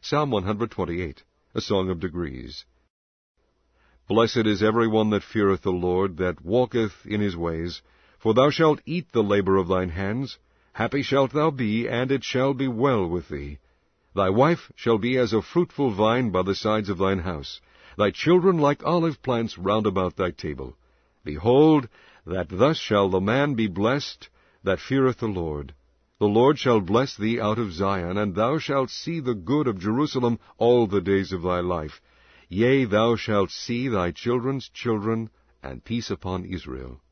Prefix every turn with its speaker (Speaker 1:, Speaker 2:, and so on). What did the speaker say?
Speaker 1: Psalm 128, a song of degrees. Blessed is every one that feareth the Lord, that walketh in his ways. For thou shalt eat the labor of thine hands. Happy shalt thou be, and it shall be well with thee. Thy wife shall be as a fruitful vine by the sides of thine house, thy children like olive plants round about thy table. Behold, that thus shall the man be blessed that feareth the Lord. The Lord shall bless thee out of Zion, and thou shalt see the good of Jerusalem all the days of thy life. Yea, thou shalt see thy children's children, and peace upon Israel.